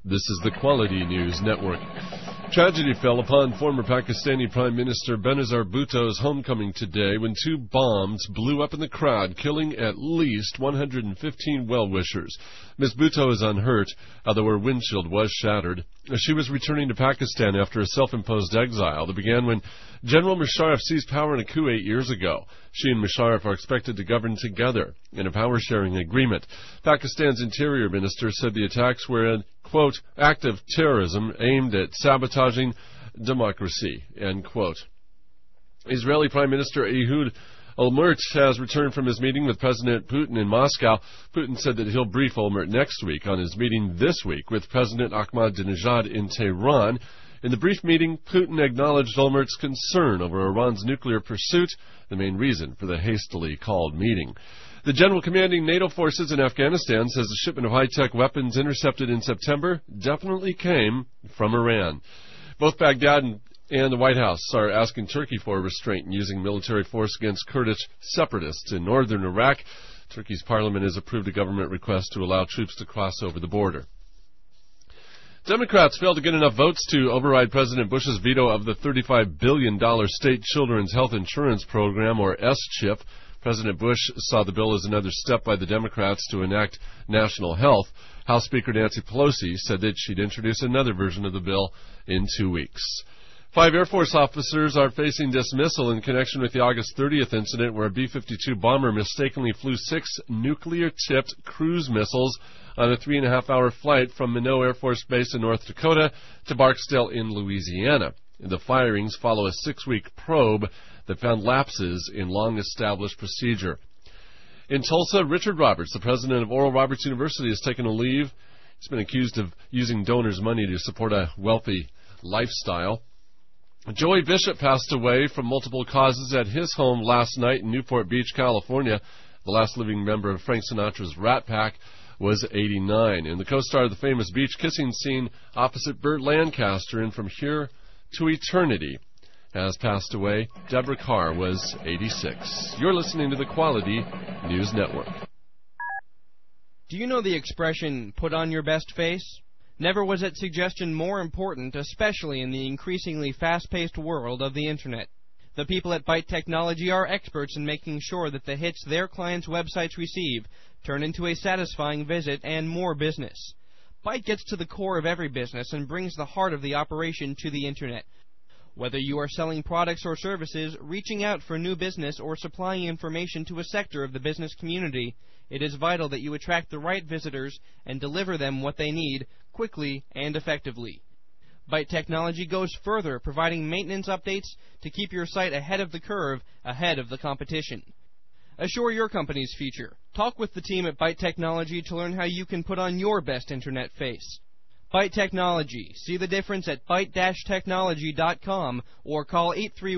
This is the Quality News Network. Tragedy fell upon former Pakistani Prime Minister Benazir Bhutto's homecoming today when two bombs blew up in the crowd, killing at least 115 well-wishers. Ms. Bhutto is unhurt, although her windshield was shattered. She was returning to Pakistan after a self-imposed exile that began when General Musharraf seized power in a coup 8 years ago. She and Musharraf are expected to govern together in a power-sharing agreement. Pakistan's Interior Minister said the attacks were an, quote, act of terrorism aimed at sabotaging democracy, end quote. Israeli Prime Minister Ehud Olmert has returned from his meeting with President Putin in Moscow. Putin said that he'll brief Olmert next week on his meeting this week with President Ahmadinejad in Tehran. In the brief meeting, Putin acknowledged Olmert's concern over Iran's nuclear pursuit, the main reason for the hastily called meeting. The general commanding NATO forces in Afghanistan says the shipment of high-tech weapons intercepted in September definitely came from Iran. Both Baghdad and the White House are asking Turkey for restraint in using military force against Kurdish separatists in northern Iraq. Turkey's parliament has approved a government request to allow troops to cross over the border. Democrats failed to get enough votes to override President Bush's veto of the $35 billion state children's health insurance program, or S-CHIP. President Bush saw the bill as another step by the Democrats to enact national health. House Speaker Nancy Pelosi said that she'd introduce another version of the bill in 2 weeks. 5 Air Force officers are facing dismissal in connection with the August 30th incident where a B-52 bomber mistakenly flew 6 nuclear-tipped cruise missiles on a 3.5-hour flight from Minot Air Force Base in North Dakota to Barksdale in Louisiana. The firings follow a 6-week probe that found lapses in long-established procedure. In Tulsa, Richard Roberts, the president of Oral Roberts University, has taken a leave. He's been accused of using donors' money to support a wealthy lifestyle. Joey Bishop passed away from multiple causes at his home last night in Newport Beach, California. The last living member of Frank Sinatra's Rat Pack was 89. And the co-star of the famous beach kissing scene opposite Burt Lancaster in From Here to Eternity has passed away. Deborah Carr was 86. You're listening to the Quality News Network. Do you know the expression, put on your best face? Never was its suggestion more important, especially in the increasingly fast-paced world of the Internet. The people at Byte Technology are experts in making sure that the hits their clients' websites receive turn into a satisfying visit and more business. Byte gets to the core of every business and brings the heart of the operation to the Internet. Whether you are selling products or services, reaching out for new business, or supplying information to a sector of the business community, it is vital that you attract the right visitors and deliver them what they need quickly and effectively. Byte Technology goes further, providing maintenance updates to keep your site ahead of the curve, ahead of the competition. Assure your company's future. Talk with the team at Byte Technology to learn how you can put on your best Internet face. Byte Technology. See the difference at byte-technology.com or call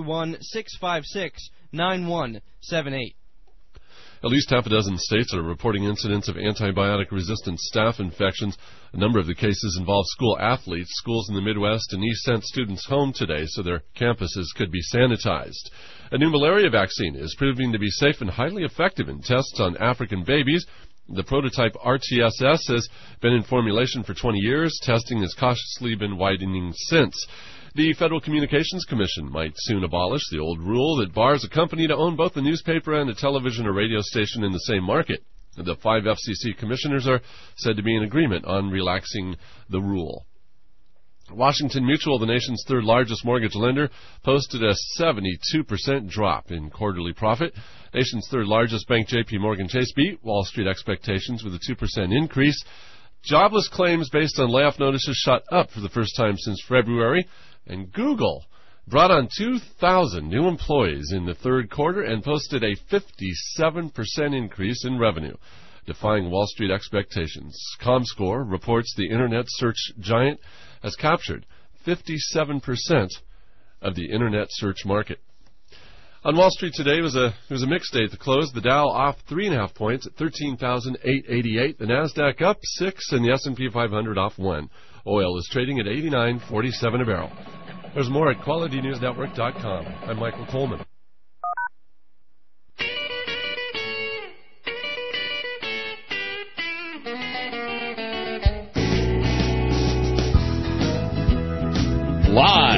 831-656-9178. At least half a dozen states are reporting incidents of antibiotic-resistant staph infections. A number of the cases involve school athletes. Schools in the Midwest and East sent students home today so their campuses could be sanitized. A new malaria vaccine is proving to be safe and highly effective in tests on African babies. The prototype RTSS has been in formulation for 20 years. Testing has cautiously been widening since. The Federal Communications Commission might soon abolish the old rule that bars a company to own both a newspaper and a television or radio station in the same market. The 5 FCC commissioners are said to be in agreement on relaxing the rule. Washington Mutual, the nation's third largest mortgage lender, posted a 72% drop in quarterly profit. Nation's third largest bank, J.P. Morgan Chase, beat Wall Street expectations with a 2% increase. Jobless claims based on layoff notices shot up for the first time since February. And Google brought on 2,000 new employees in the third quarter and posted a 57% increase in revenue, defying Wall Street expectations. Comscore reports the Internet search giant has captured 57% of the Internet search market. On Wall Street today, it was a mixed day at the close. The Dow off 3.5 points at 13,888. The Nasdaq up 6, and the S&P 500 off 1. Oil is trading at $89.47 a barrel. There's more at QualityNewsNetwork.com. I'm Michael Coleman.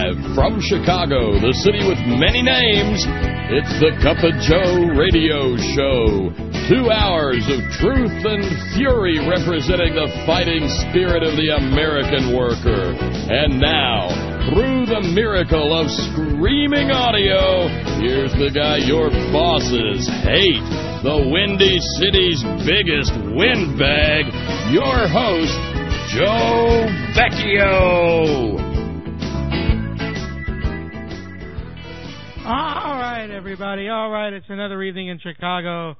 Live from Chicago, the city with many names, it's the Cup of Joe radio show. 2 hours of truth and fury representing the fighting spirit of the American worker. And now, through the miracle of screaming audio, here's the guy your bosses hate, the Windy City's biggest windbag, your host, Joe Vecchio. All right, everybody. All right, it's another evening in Chicago.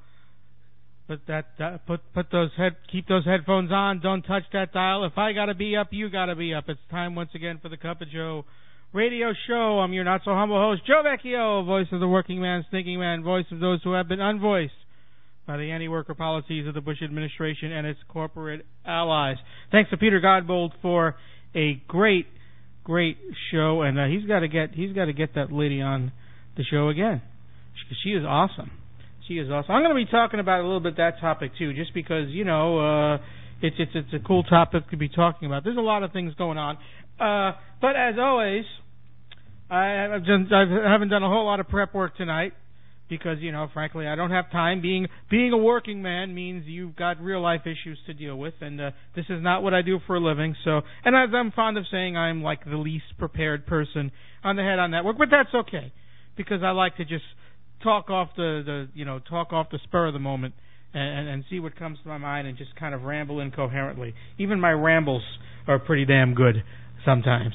Keep those headphones on. Don't touch that dial. If I gotta be up, you gotta be up. It's time once again for the Cup of Joe radio show. I'm your not so humble host, Joe Vecchio, voice of the working man, thinking man, voice of those who have been unvoiced by the anti-worker policies of the Bush administration and its corporate allies. Thanks to Peter Godbold for a great show, and he's got to get that lady on the show again. She is awesome. She is awesome. I'm going to be talking about a little bit that topic too, just because it's a cool topic to be talking about. There's a lot of things going on, but as always, I haven't done a whole lot of prep work tonight. Because, frankly, I don't have time. Being a working man means you've got real life issues to deal with, and this is not what I do for a living. So, and as I'm fond of saying, I'm like the least prepared person on the head on network, but that's okay, because I like to just talk off the spur of the moment and see what comes to my mind and just kind of ramble incoherently. Even my rambles are pretty damn good sometimes.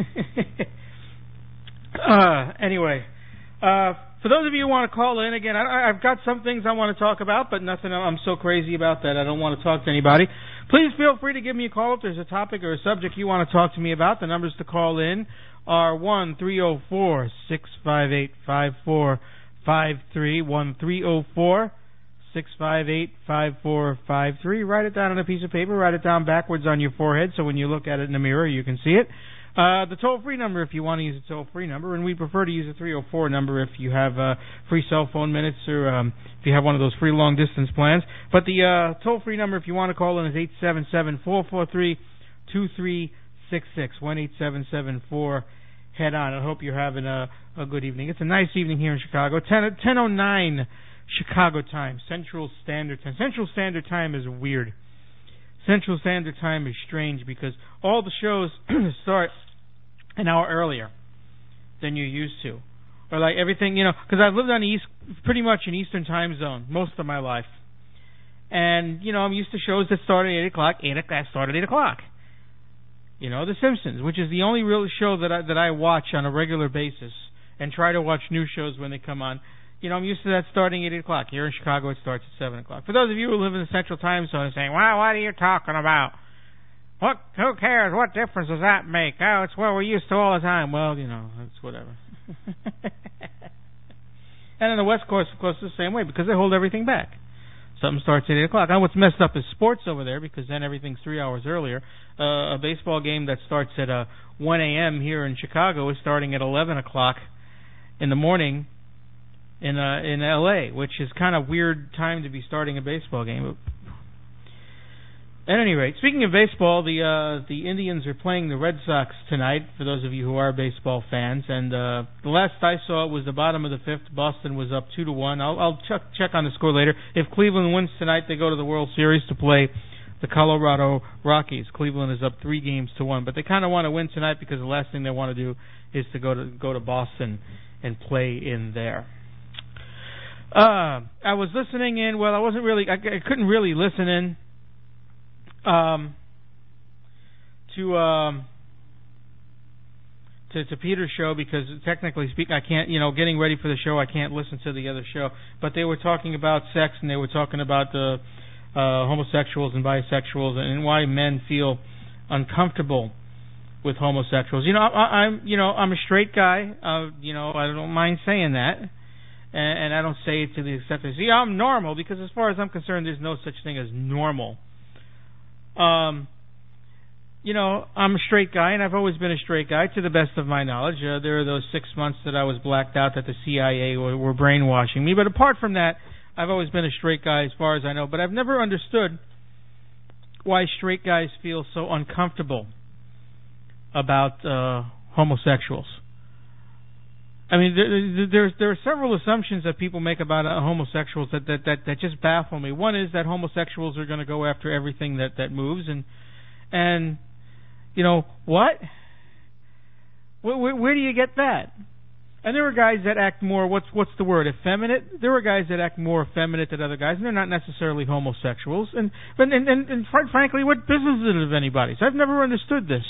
Anyway. For those of you who want to call in, again, I've got some things I want to talk about, but nothing I'm so crazy about that I don't want to talk to anybody. Please feel free to give me a call if there's a topic or a subject you want to talk to me about. The numbers to call in are 1-304-658-5453, 1-304-658-5453. Write it down on a piece of paper. Write it down backwards on your forehead so when you look at it in the mirror you can see it. The toll-free number if you want to use a toll-free number, and we prefer to use a 304 number if you have free cell phone minutes or if you have one of those free long-distance plans. But the toll-free number if you want to call in is 877-443-2366, 1-877-4-HEAD-ON. I hope you're having a good evening. It's a nice evening here in Chicago. 10:09 Chicago time, Central Standard Time. Central Standard Time is weird. Central Standard Time is strange because all the shows start an hour earlier than you're used to. Or like everything, because I've lived on the East, pretty much in Eastern Time Zone most of my life. And, I'm used to shows that start at 8 o'clock. That start at 8 o'clock. The Simpsons, which is the only real show that I watch on a regular basis and try to watch new shows when they come on. I'm used to that starting at 8 o'clock. Here in Chicago, it starts at 7 o'clock. For those of you who live in the Central Time Zone and saying, well, what are you talking about? Who cares? What difference does that make? Oh, it's what we're used to all the time. Well, it's whatever. And on the West Coast, of course, it's the same way because they hold everything back. Something starts at 8 o'clock. Now, what's messed up is sports over there because then everything's 3 hours earlier. A baseball game that starts at 1 a.m. here in Chicago is starting at 11 o'clock in the morning in L.A., which is kind of weird time to be starting a baseball game. At any rate, speaking of baseball, the Indians are playing the Red Sox tonight, for those of you who are baseball fans. And the last I saw it was the bottom of the fifth. Boston was up 2-1. I'll check on the score later. If Cleveland wins tonight, they go to the World Series to play the Colorado Rockies. Cleveland is up 3-1, but they kind of want to win tonight because the last thing they want to do is to go to Boston and play in there. I was listening in. Well, I couldn't really listen in to Peter's show because technically speaking, I can't. Getting ready for the show, I can't listen to the other show. But they were talking about sex and they were talking about the homosexuals and bisexuals and why men feel uncomfortable with homosexuals. I'm a straight guy. I don't mind saying that. And I don't say it to the extent that, I'm normal, because as far as I'm concerned, there's no such thing as normal. I'm a straight guy, and I've always been a straight guy, to the best of my knowledge. There are those 6 months that I was blacked out that the CIA were brainwashing me. But apart from that, I've always been a straight guy as far as I know. But I've never understood why straight guys feel so uncomfortable about homosexuals. I mean, there are several assumptions that people make about homosexuals that just baffle me. One is that homosexuals are going to go after everything that moves, and you know what? Where do you get that? And there are guys that act more, what's the word, effeminate? There are guys that act more effeminate than other guys, and they're not necessarily homosexuals. And frankly, what business is it of anybody's? I've never understood this.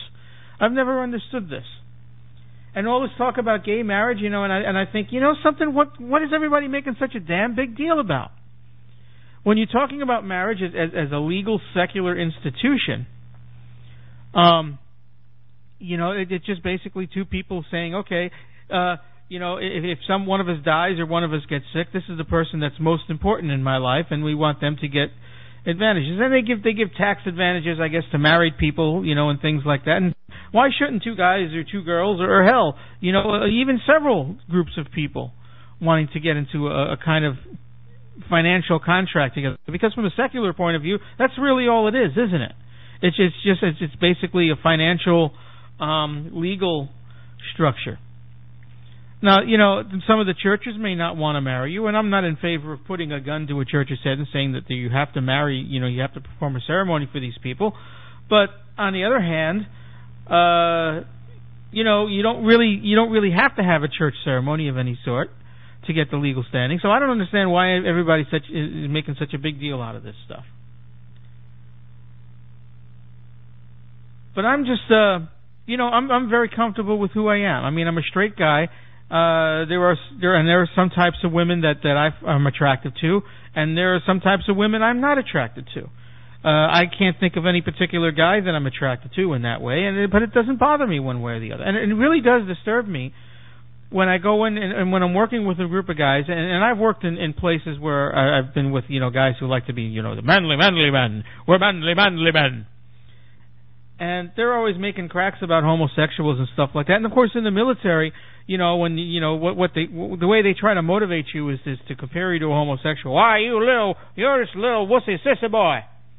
And all this talk about gay marriage, you know, and I think, you know something, what is everybody making such a damn big deal about? When you're talking about marriage as a legal, secular institution, you know, it's just basically two people saying, okay, you know, if one of us dies or one of us gets sick, this is the person that's most important in my life, and we want them to get advantages. And they give tax advantages, I guess, to married people, you know, and things like that. And why shouldn't two guys or two girls or hell, you know, even several groups of people wanting to get into a kind of financial contract together? Because from a secular point of view, that's really all it is, isn't it? It's basically a financial, legal structure. Now, you know, some of the churches may not want to marry you, and I'm not in favor of putting a gun to a church's head and saying that you have to marry, you know, you have to perform a ceremony for these people. But on the other hand, you know, you don't really have to have a church ceremony of any sort to get the legal standing. So I don't understand why everybody is making such a big deal out of this stuff. But I'm just, you know, I'm very comfortable with who I am. I mean, I'm a straight guy. There are some types of women that I'm attracted to, and there are some types of women I'm not attracted to. I can't think of any particular guy that I'm attracted to in that way, but it doesn't bother me one way or the other. And it really does disturb me when I go in and when I'm working with a group of guys, and I've worked in places where I've been with, you know, guys who like to be, you know, the manly men. We're manly men. And they're always making cracks about homosexuals and stuff like that. And of course, in the military, you know, when you know the way they try to motivate you is to compare you to a homosexual. Why, you're this little wussy sissy boy.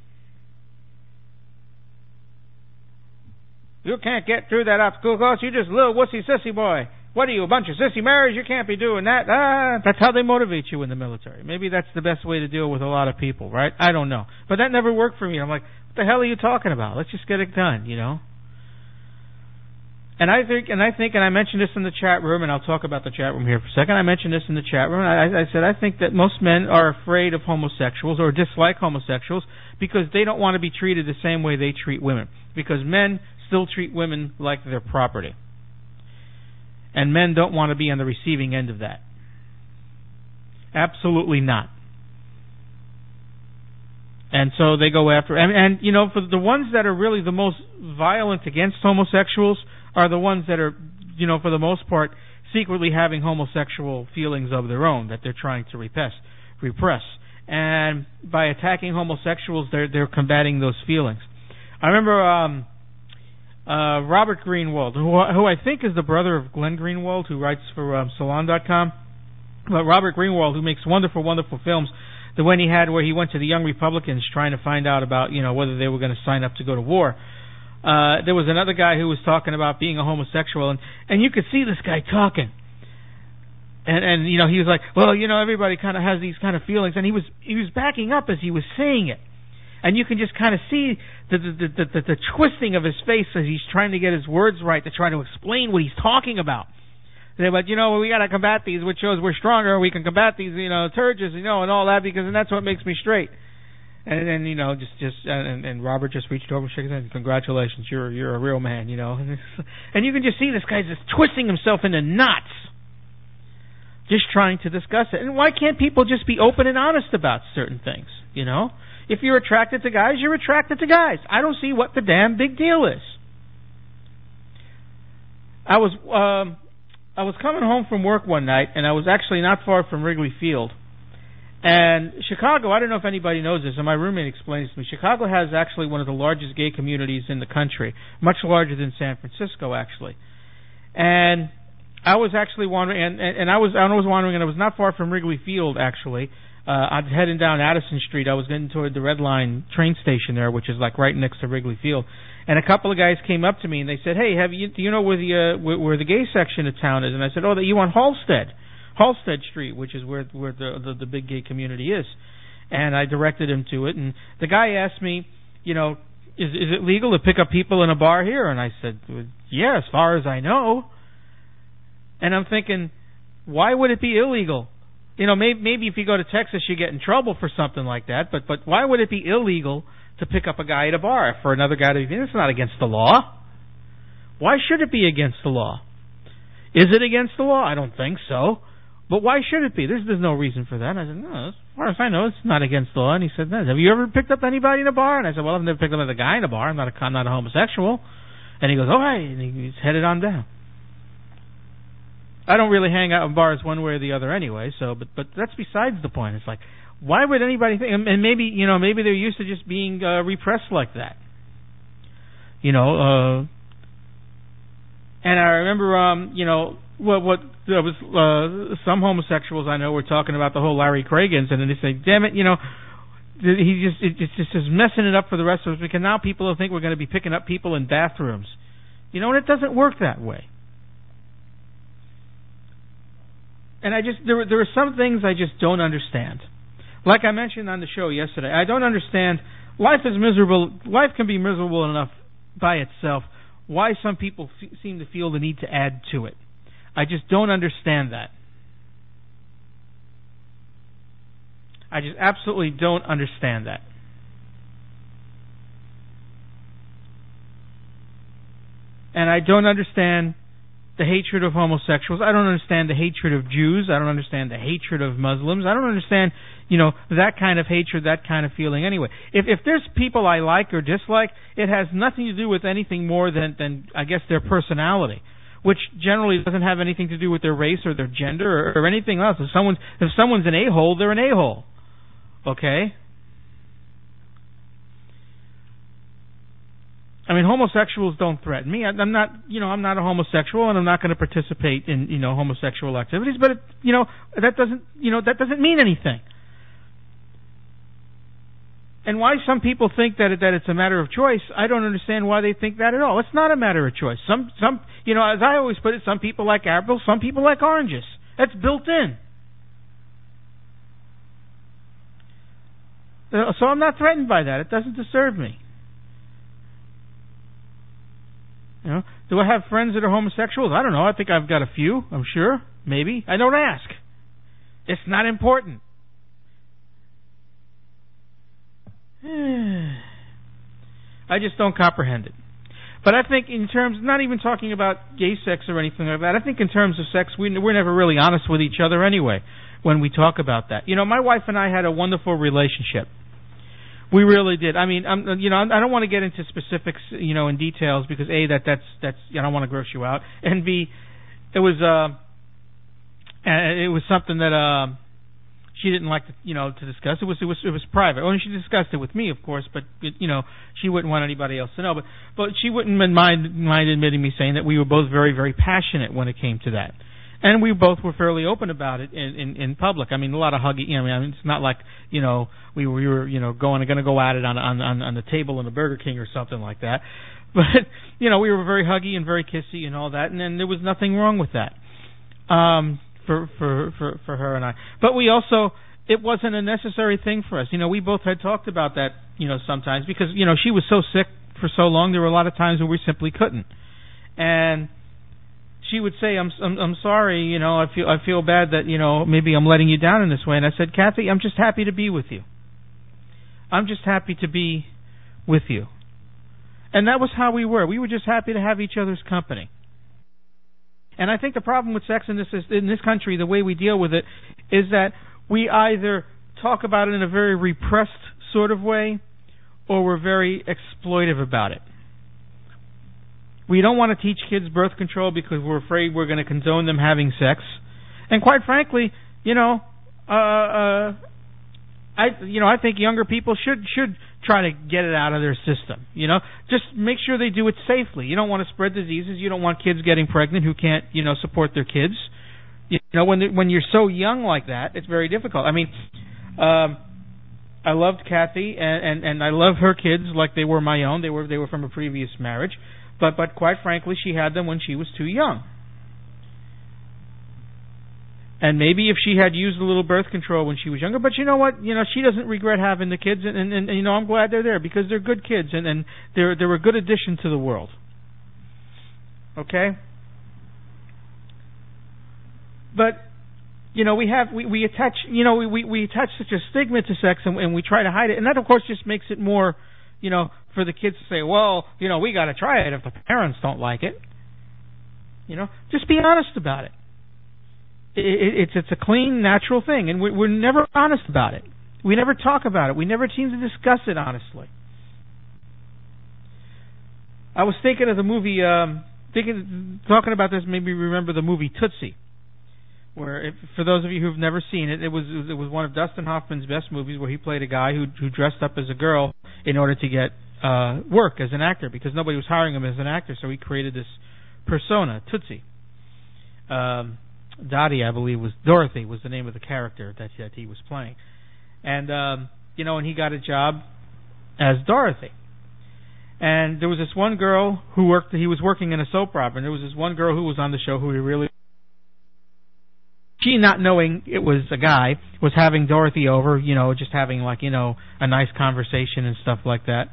You can't get through that obstacle course. You're just a little wussy sissy boy. What are you, a bunch of sissy Marys? You can't be doing that. That's how they motivate you in the military. Maybe that's the best way to deal with a lot of people, right? I don't know. But that never worked for me. I'm like, what the hell are you talking about? Let's just get it done, you know? And I think, and I mentioned this in the chat room, and I'll talk about the chat room here for a second. I mentioned this in the chat room. I said I think that most men are afraid of homosexuals or dislike homosexuals because they don't want to be treated the same way they treat women. Because men still treat women like their property. And men don't want to be on the receiving end of that. Absolutely not. And so they go after, and you know, for the ones that are really the most violent against homosexuals are the ones that are, you know, for the most part, secretly having homosexual feelings of their own that they're trying to repress. And by attacking homosexuals, they're combating those feelings. I remember Robert Greenwald, who I think is the brother of Glenn Greenwald, who writes for Salon.com. But Robert Greenwald, who makes wonderful, wonderful films. The one he had where he went to the Young Republicans trying to find out about, you know, whether they were going to sign up to go to war. There was another guy who was talking about being a homosexual, and you could see this guy talking. And you know, he was like, well, you know, everybody kind of has these kind of feelings, and he was backing up as he was saying it. And you can just kind of see the twisting of his face as he's trying to get his words right to try to explain what he's talking about. But, you know, we got to combat these, which shows we're stronger. We can combat these, you know, turges, you know, and all that, because and that's what makes me straight. And then, you know, and Robert just reached over and shook his hand. Congratulations, you're a real man, you know. And you can just see this guy just twisting himself into knots, just trying to discuss it. And why can't people just be open and honest about certain things, you know? If you're attracted to guys, you're attracted to guys. I don't see what the damn big deal is. I was coming home from work one night, and I was actually not far from Wrigley Field. And Chicago, I don't know if anybody knows this, and my roommate explained this to me. Chicago has actually one of the largest gay communities in the country, much larger than San Francisco, actually. And I was actually wandering, and I was wandering, and I was not far from Wrigley Field, actually, I was heading down Addison Street. I was getting toward the Red Line train station there, which is like right next to Wrigley Field. And a couple of guys came up to me and they said, "Hey, do you know where the gay section of town is?" And I said, "Oh, you on Halstead Street, which is where the big gay community is." And I directed him to it. And the guy asked me, "You know, is it legal to pick up people in a bar here?" And I said, "Yeah, as far as I know." And I'm thinking, why would it be illegal? You know, maybe if you go to Texas, you get in trouble for something like that. But why would it be illegal to pick up a guy at a bar for another guy to be? It's not against the law. Why should it be against the law? Is it against the law? I don't think so. But why should it be? There's no reason for that. And I said, no, as far as I know, it's not against the law. And he said, no. Have you ever picked up anybody in a bar? And I said, well, I've never picked up a guy in a bar. I'm not a homosexual. And he goes, all right. And he's headed on down. I don't really hang out in bars one way or the other anyway. So, but that's besides the point. It's like, why would anybody think? And maybe they're used to just being repressed like that. You know. And I remember, what there was some homosexuals I know were talking about the whole Larry Craig incident, and they say, "Damn it, it's just messing it up for the rest of us because now people will think we're going to be picking up people in bathrooms." You know, and it doesn't work that way. And there are some things I just don't understand. Like I mentioned on the show yesterday, I don't understand. Life is miserable. Life can be miserable enough by itself. Why some people seem to feel the need to add to it. I just don't understand that. I just absolutely don't understand that. And I don't understand the hatred of homosexuals. I don't understand the hatred of Jews. I don't understand the hatred of Muslims. I don't understand, that kind of hatred, that kind of feeling anyway. If there's people I like or dislike, it has nothing to do with anything more than I guess, their personality, which generally doesn't have anything to do with their race or their gender or anything else. If someone's an a-hole, they're an a-hole. Okay? I mean, homosexuals don't threaten me. I'm not a homosexual, and I'm not going to participate in, homosexual activities. But that doesn't mean anything. And why some people think that it's a matter of choice, I don't understand why they think that at all. It's not a matter of choice. Some as I always put it, some people like apples, some people like oranges. That's built in. So I'm not threatened by that. It doesn't disturb me. Do I have friends that are homosexuals? I don't know. I think I've got a few, I'm sure. Maybe. I don't ask. It's not important. I just don't comprehend it. But I think in terms, not even talking about gay sex or anything like that, I think in terms of sex, we're never really honest with each other anyway when we talk about that. My wife and I had a wonderful relationship. We really did. I mean, I don't want to get into specifics, in details because A, that's I don't want to gross you out, and B, it was something that she didn't like to discuss. It was private. Well, she discussed it with me, of course, but she wouldn't want anybody else to know. But she wouldn't mind admitting me saying that we were both very, very passionate when it came to that. And we both were fairly open about it in public. I mean, a lot of hugging. It's not like we were going to go at it on the table in the Burger King or something like that. But we were very huggy and very kissy and all that, and then there was nothing wrong with that for her and I. But we also, it wasn't a necessary thing for us. We both had talked about that sometimes because she was so sick for so long. There were a lot of times where we simply couldn't, and she would say, I'm sorry, I feel bad that, maybe I'm letting you down in this way. And I said, Kathy, I'm just happy to be with you. I'm just happy to be with you. And that was how we were. We were just happy to have each other's company. And I think the problem with sex in this country, the way we deal with it, is that we either talk about it in a very repressed sort of way, or we're very exploitive about it. We don't want to teach kids birth control because we're afraid we're going to condone them having sex. And quite frankly, I think younger people should try to get it out of their system. Just make sure they do it safely. You don't want to spread diseases. You don't want kids getting pregnant who can't, support their kids. When you're so young like that, it's very difficult. I mean, I loved Kathy, and I love her kids like they were my own. They were from a previous marriage, but quite frankly, she had them when she was too young. And maybe if she had used a little birth control when she was younger, but you know what? She doesn't regret having the kids, and I'm glad they're there because they're good kids, and they're a good addition to the world. Okay? But we attach such a stigma to sex, and we try to hide it, and that of course just makes it more, for the kids to say, well, we got to try it if the parents don't like it. Just be honest about it. It's a clean, natural thing, and we're never honest about it. We never talk about it. We never seem to discuss it honestly. I was thinking of the movie, talking about this made me remember the movie Tootsie, where, for those of you who've never seen it, it was one of Dustin Hoffman's best movies, where he played a guy who dressed up as a girl in order to get work as an actor, because nobody was hiring him as an actor, so he created this persona, Tootsie. Dottie, I believe, Dorothy was the name of the character that he was playing. And, and he got a job as Dorothy. And there was this one girl he was working in a soap opera, and there was this one girl who was on the show who he really... She, not knowing it was a guy, was having Dorothy over, just having a nice conversation and stuff like that.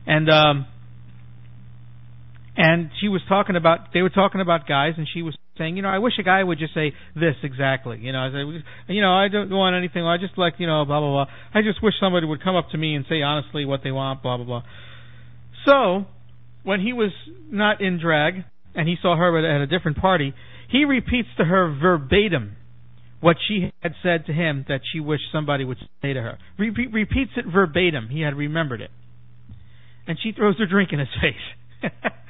And she was they were talking about guys, and she was saying, I wish a guy would just say this exactly. I don't want anything. I just blah, blah, blah. I just wish somebody would come up to me and say honestly what they want, blah, blah, blah. So, when he was not in drag, and he saw her at a different party, he repeats to her verbatim what she had said to him that she wished somebody would say to her. Repeats it verbatim. He had remembered it. And she throws her drink in his face.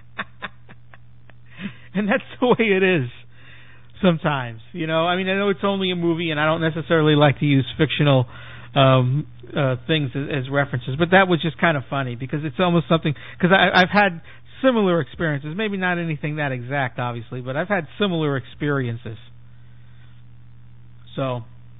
And that's the way it is sometimes. I know it's only a movie, and I don't necessarily like to use fictional things as references, but that was just kind of funny, because it's almost something, because I've had similar experiences, maybe not anything that exact, obviously, but I've had similar experiences. So,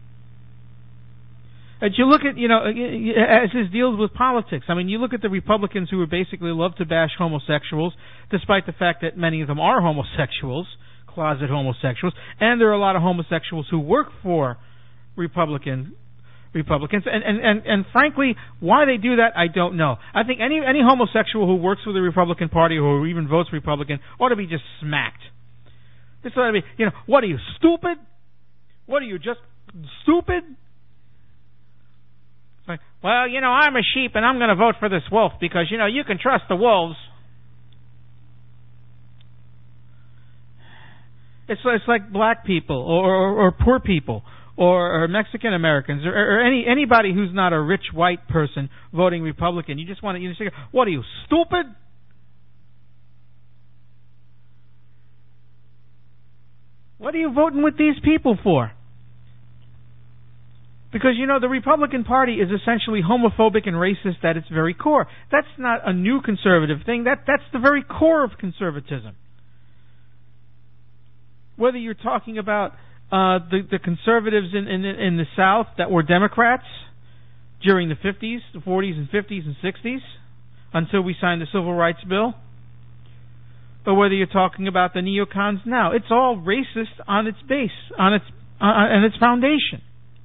as you look at, as this deals with politics, you look at the Republicans who basically love to bash homosexuals, despite the fact that many of them are homosexuals, closet homosexuals, and there are a lot of homosexuals who work for Republicans, and frankly, why they do that, I don't know. I think any homosexual who works for the Republican Party or who even votes Republican ought to be just smacked. This ought to be, what are you, stupid? What are you, just stupid? Like, well, I'm a sheep and I'm going to vote for this wolf because, you can trust the wolves. It's like black people or poor people or Mexican Americans or anybody who's not a rich white person voting Republican. You just want to say, what are you, stupid? What are you voting with these people for? Because, the Republican Party is essentially homophobic and racist at its very core. That's not a new conservative thing. That's the very core of conservatism. Whether you're talking about the conservatives in the South that were Democrats during the 50s, the 40s and 50s and 60s, until we signed the Civil Rights Bill, or whether you're talking about the neocons now, it's all racist on its base, on its foundation.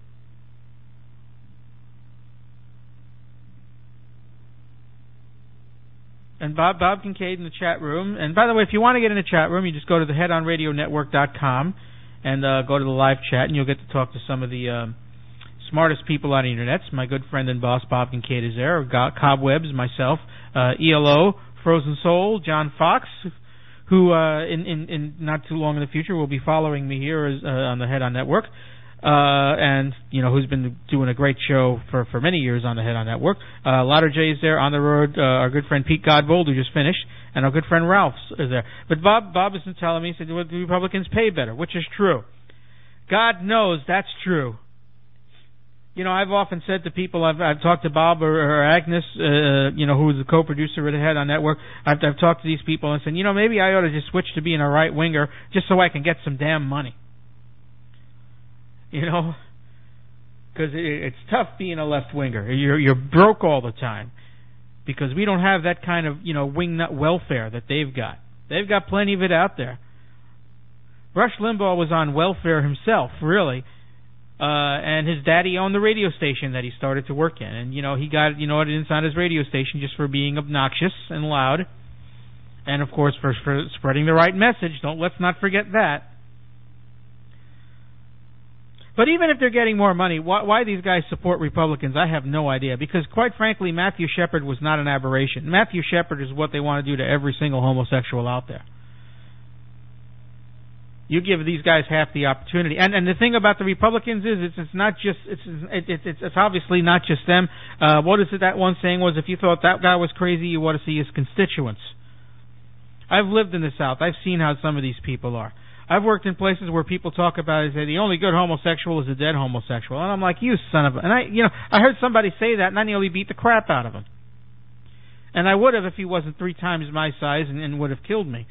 And Bob Kincaid in the chat room. And by the way, if you want to get in the chat room, you just go to the headonradionetwork.com and go to the live chat, and you'll get to talk to some of the smartest people on the internet. My good friend and boss, Bob Kincaid, is there. Cobwebs, myself, ELO, Frozen Soul, John Fox, who in not too long in the future will be following me here on the Head On Network. And who's been doing a great show for many years on the Head On Network. Lauder J is there on the road. Our good friend Pete Godbold, who just finished, and our good friend Ralph is there. But Bob has been telling me, he said, well, the Republicans pay better, which is true. God knows that's true. I've often said to people, I've talked to Bob or Agnes, who is the co-producer of the Head On Network. I've talked to these people and said, maybe I ought to just switch to being a right winger just so I can get some damn money. because it's tough being a left-winger. You're broke all the time because we don't have that kind of, wingnut welfare that they've got. They've got plenty of it out there. Rush Limbaugh was on welfare himself, really, and his daddy owned the radio station that he started to work in, and he got audience on his radio station just for being obnoxious and loud, and of course for spreading the right message. Let's not forget that. But even if they're getting more money, why these guys support Republicans, I have no idea. Because, quite frankly, Matthew Shepard was not an aberration. Matthew Shepard is what they want to do to every single homosexual out there. You give these guys half the opportunity. And the thing about the Republicans is it's not just it's obviously not just them. What is it that one saying was, if you thought that guy was crazy, you ought to see his constituents. I've lived in the South. I've seen how some of these people are. I've worked in places where people talk about it and say the only good homosexual is a dead homosexual. And I'm like, you son of a... And I heard somebody say that, and I nearly beat the crap out of him. And I would have if he wasn't 3 times my size and would have killed me.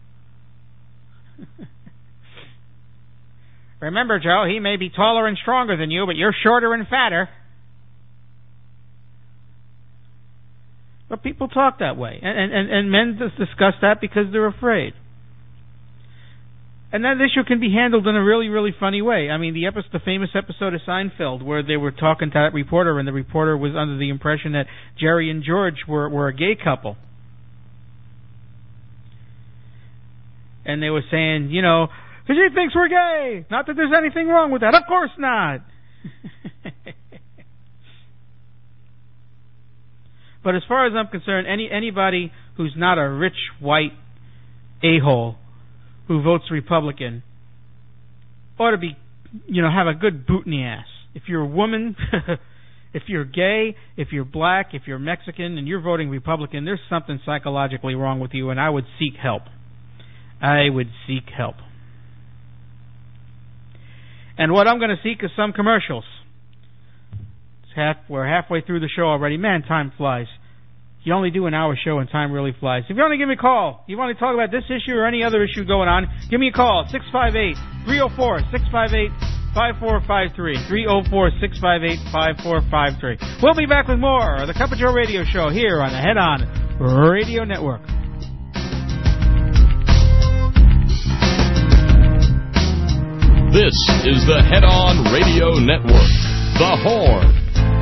Remember, Joe, he may be taller and stronger than you, but you're shorter and fatter. But people talk that way. And men discuss that because they're afraid. And that issue can be handled in a really, really funny way. I mean, the famous episode of Seinfeld where they were talking to that reporter, and the reporter was under the impression that Jerry and George were a gay couple. And they were saying, because he thinks we're gay. Not that there's anything wrong with that. Of course not. But as far as I'm concerned, anybody who's not a rich, white a-hole who votes Republican ought to be, have a good boot in the ass. If you're a woman, if you're gay, if you're black, if you're Mexican, and you're voting Republican, there's something psychologically wrong with you, and I would seek help. I would seek help. And what I'm going to seek is some commercials. We're halfway through the show already. Man, time flies. You only do an hour show and time really flies. If you want to give me a call, you want to talk about this issue or any other issue going on, give me a call. 658-304-658-5453. 304-658-5453. We'll be back with more of the Cup of Joe Radio Show here on the Head On Radio Network. This is the Head On Radio Network. The Horn.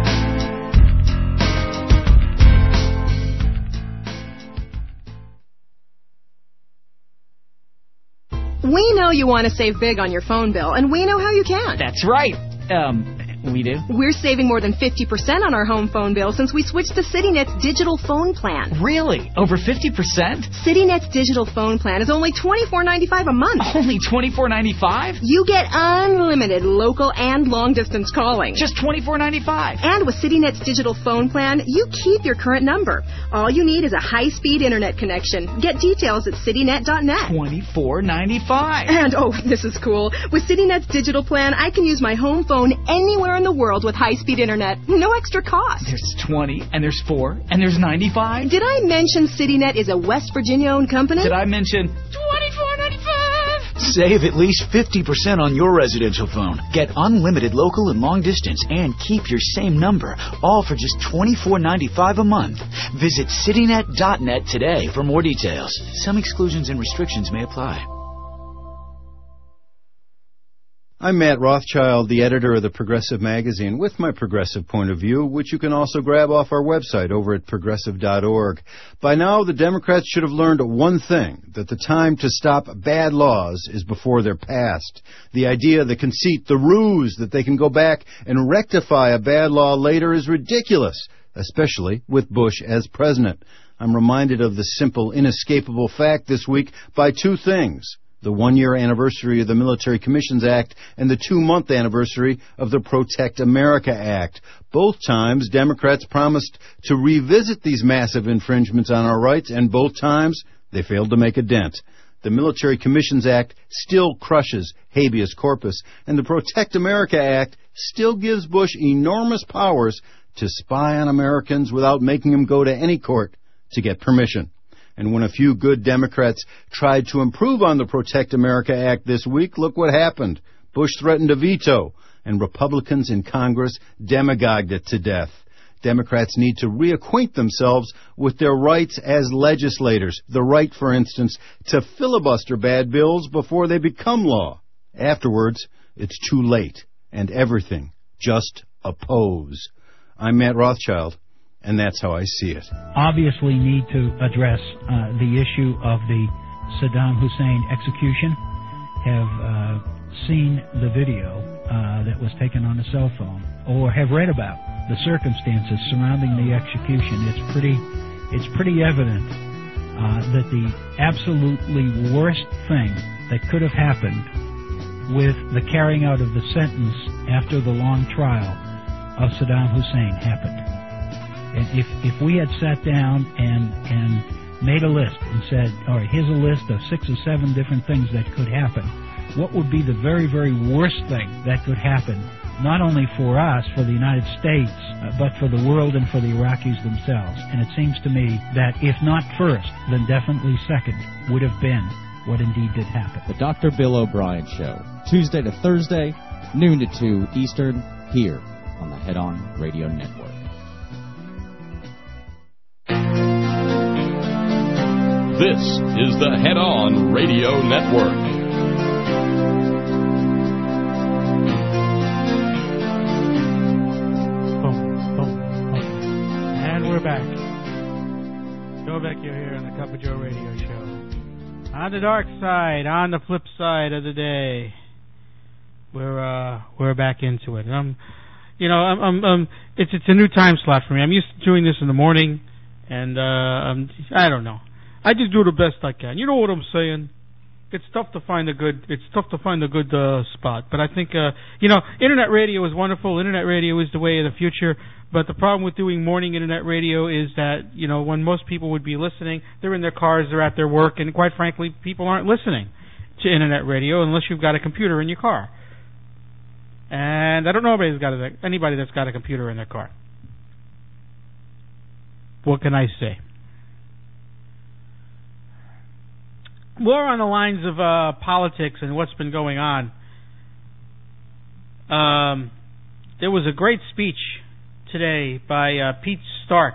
We know you want to save big on your phone bill, and we know how you can. That's right. We do? We're saving more than 50% on our home phone bill since we switched to CityNet's digital phone plan. Really? Over 50%? CityNet's digital phone plan is only $24.95 a month. Only $24.95? You get unlimited local and long-distance calling. Just $24.95? And with CityNet's digital phone plan, you keep your current number. All you need is a high-speed internet connection. Get details at citynet.net. $24.95? And, this is cool. With CityNet's digital plan, I can use my home phone anywhere in the world with high-speed internet. No extra cost. There's 20, and there's 4, and there's 95. Did I mention CityNet is a West Virginia-owned company? Did I mention $24.95? Save at least 50% on your residential phone. Get unlimited local and long distance and keep your same number, all for just $24.95 a month. Visit citynet.net today for more details. Some exclusions and restrictions may apply. I'm Matt Rothschild, the editor of the Progressive Magazine, with my progressive point of view, which you can also grab off our website over at progressive.org. By now, the Democrats should have learned one thing, that the time to stop bad laws is before they're passed. The idea, the conceit, the ruse that they can go back and rectify a bad law later is ridiculous, especially with Bush as president. I'm reminded of the simple, inescapable fact this week by two things: the 1-year anniversary of the Military Commissions Act and the 2-month anniversary of the Protect America Act. Both times, Democrats promised to revisit these massive infringements on our rights, and both times, they failed to make a dent. The Military Commissions Act still crushes habeas corpus, and the Protect America Act still gives Bush enormous powers to spy on Americans without making them go to any court to get permission. And when a few good Democrats tried to improve on the Protect America Act this week, look what happened. Bush threatened a veto, and Republicans in Congress demagogued it to death. Democrats need to reacquaint themselves with their rights as legislators. The right, for instance, to filibuster bad bills before they become law. Afterwards, it's too late, and everything just oppose. I'm Matt Rothschild, and that's how I see it. Obviously need to address the issue of the Saddam Hussein execution. Have seen the video that was taken on a cell phone, or have read about the circumstances surrounding the execution. It's pretty evident that the absolutely worst thing that could have happened with the carrying out of the sentence after the long trial of Saddam Hussein happened. And if we had sat down and made a list and said, all right, here's a list of 6 or 7 different things that could happen, what would be the very, very worst thing that could happen, not only for us, for the United States, but for the world and for the Iraqis themselves? And it seems to me that if not first, then definitely second would have been what indeed did happen. The Dr. Bill O'Brien Show, Tuesday to Thursday, noon to 2 Eastern, here on the Head On Radio Network. This is the Head On Radio Network. We're back. Joe Vecchio here on the Cup of Joe Radio Show. On the dark side, on the flip side of the day, we're back into it. It's a new time slot for me. I'm used to doing this in the morning, and I don't know. I just do the best I can. You know what I'm saying? It's tough to find a good spot. But I think internet radio is wonderful. Internet radio is the way of the future. But the problem with doing morning internet radio is that, when most people would be listening, they're in their cars, they're at their work, and quite frankly, people aren't listening to internet radio unless you've got a computer in your car. And I don't know anybody that's got a computer in their car. What can I say? More on the lines of politics and what's been going on. There was a great speech today by Pete Stark,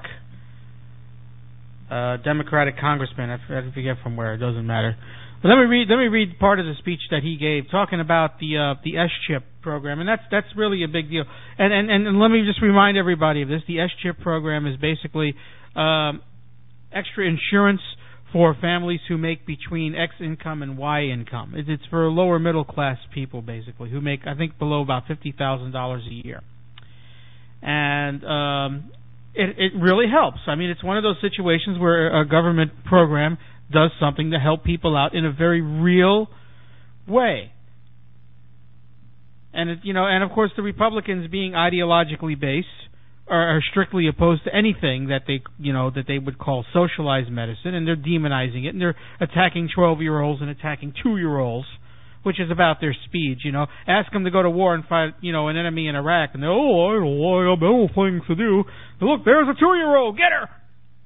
Democratic congressman. I forget from where. It doesn't matter. But let me read part of the speech that he gave, talking about the S-chip program, and that's really a big deal. And let me just remind everybody of this. The S-chip program is basically extra insurance for families who make between X income and Y income. It's for lower middle class people, basically, who make, I think, below about $50,000 a year. And it really helps. I mean, it's one of those situations where a government program does something to help people out in a very real way. And and of course, the Republicans, being ideologically based, are strictly opposed to anything that they would call socialized medicine, and they're demonizing it, and they're attacking 12-year-olds and attacking 2-year-olds, which is about their speed. Ask them to go to war and fight an enemy in Iraq, and they're, I have other things to do. But look, there's a 2-year-old, get her.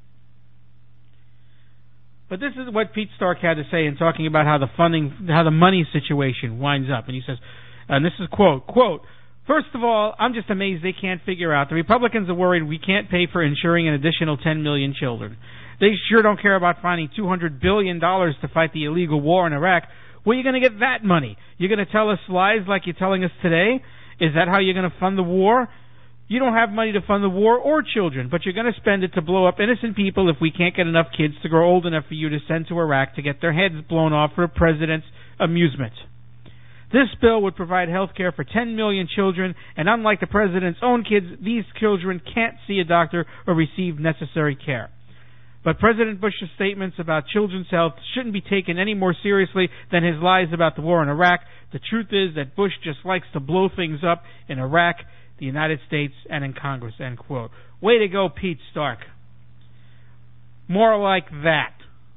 But this is what Pete Stark had to say in talking about how the money situation winds up, and he says, and this is quote. First of all, I'm just amazed they can't figure out. The Republicans are worried we can't pay for insuring an additional 10 million children. They sure don't care about finding $200 billion to fight the illegal war in Iraq. Where are you going to get that money? You're going to tell us lies like you're telling us today? Is that how you're going to fund the war? You don't have money to fund the war or children, but you're going to spend it to blow up innocent people if we can't get enough kids to grow old enough for you to send to Iraq to get their heads blown off for a president's amusement. This bill would provide health care for 10 million children, and unlike the president's own kids, these children can't see a doctor or receive necessary care. But President Bush's statements about children's health shouldn't be taken any more seriously than his lies about the war in Iraq. The truth is that Bush just likes to blow things up in Iraq, the United States, and in Congress, end quote. Way to go, Pete Stark. More like that.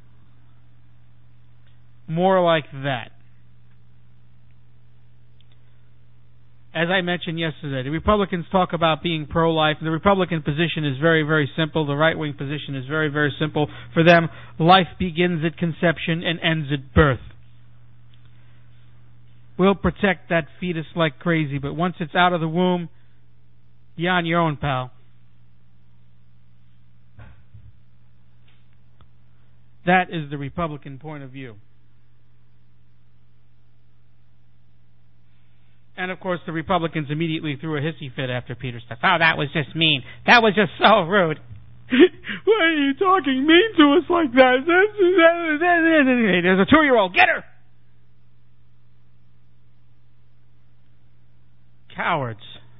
More like that. As I mentioned yesterday, the Republicans talk about being pro-life, and the Republican position is very, very simple. The right-wing position is very, very simple. For them, life begins at conception and ends at birth. We'll protect that fetus like crazy, but once it's out of the womb, you're on your own, pal. That is the Republican point of view. And, of course, the Republicans immediately threw a hissy fit after Peter stuff. Oh, that was just mean. That was just so rude. Why are you talking mean to us like that? There's a 2-year-old. Get her! Cowards.